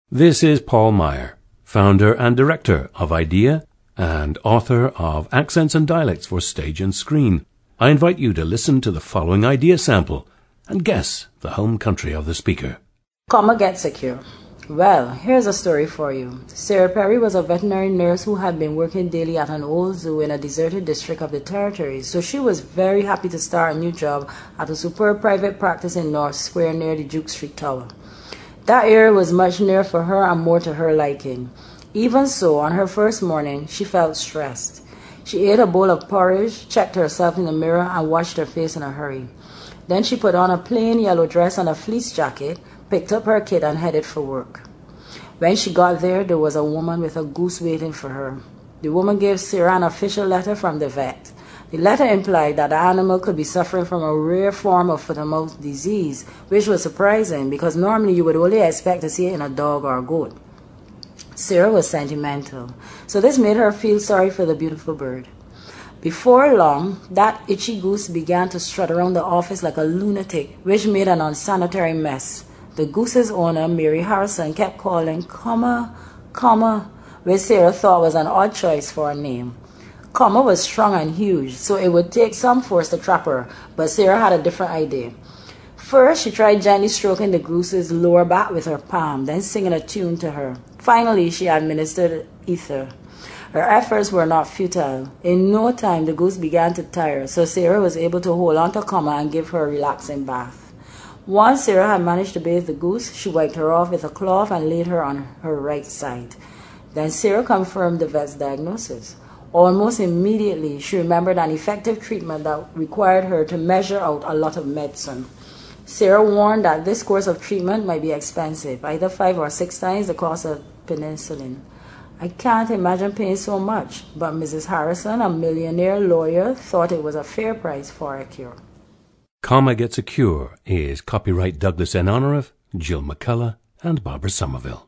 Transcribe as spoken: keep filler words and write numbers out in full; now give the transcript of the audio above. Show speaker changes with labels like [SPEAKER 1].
[SPEAKER 1] This is Paul Meyer, founder and director of IDEA and author of Accents and Dialects for Stage and Screen. I invite you to listen to the following IDEA sample and guess the home country of the speaker.
[SPEAKER 2] Comma get secure. Well, here's a story for you. Sarah Perry was a veterinary nurse who had been working daily at an old zoo in a deserted district of the territories, so she was very happy to start a new job at a superb private practice in North Square near the Duke Street Tower. That area was much nearer for her and more to her liking. Even so, on her first morning, she felt stressed. She ate a bowl of porridge, checked herself in the mirror, and washed her face in a hurry. Then she put on a plain yellow dress and a fleece jacket, picked up her kit, and headed for work. When she got there, there was a woman with a goose waiting for her. The woman gave Sarah an official letter from the vet. The letter implied that the animal could be suffering from a rare form of foot-and-mouth disease, which was surprising because normally you would only expect to see it in a dog or a goat. Sarah was sentimental, so this made her feel sorry for the beautiful bird. Before long, that itchy goose began to strut around the office like a lunatic, which made an unsanitary mess. The goose's owner, Mary Harrison, kept calling comma, comma, which Sarah thought was an odd choice for a name. Comma was strong and huge, so it would take some force to trap her, but Sarah had a different idea. First, she tried gently stroking the goose's lower back with her palm, then singing a tune to her. Finally, she administered ether. Her efforts were not futile. In no time, the goose began to tire, so Sarah was able to hold on to Comma and give her a relaxing bath. Once Sarah had managed to bathe the goose, she wiped her off with a cloth and laid her on her right side. Then Sarah confirmed the vet's diagnosis. Almost immediately, she remembered an effective treatment that required her to measure out a lot of medicine. Sarah warned that this course of treatment might be expensive, either five or six times the cost of penicillin. I can't imagine paying so much, but Missus Harrison, a millionaire lawyer, thought it was a fair price for a cure.
[SPEAKER 1] Comma Gets a Cure is copyright Douglas N. Honorath, Jill McCullough, and Barbara Somerville.